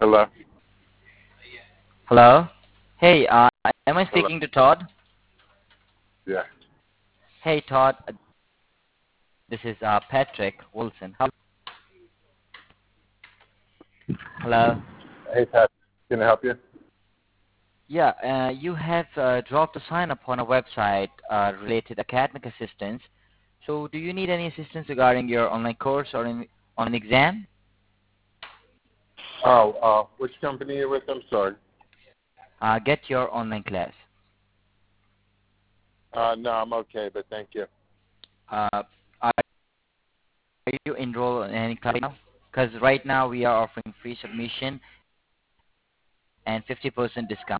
Hello? Hello? Hey, am I Hello? speaking to Todd? Yeah. Hey, Todd, this is Patrick Wilson. Hello? Hey, Pat. Can I help you? Yeah, you have dropped a sign up on a website related academic assistance. So do you need any assistance regarding your online course or on an exam? Which company are you with? I'm sorry. Get your online class. No, I'm okay, but thank you. Are you enrolled in any class now? Because right now we are offering free submission and 50% discount.